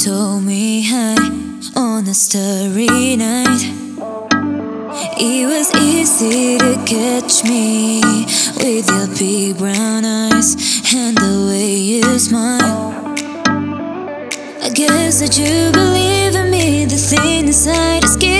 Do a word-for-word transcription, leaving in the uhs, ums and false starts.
told me hi on a starry night. It was easy to catch me with your big brown eyes and the way you smile. I guess that you believe in me, the thing inside is scared.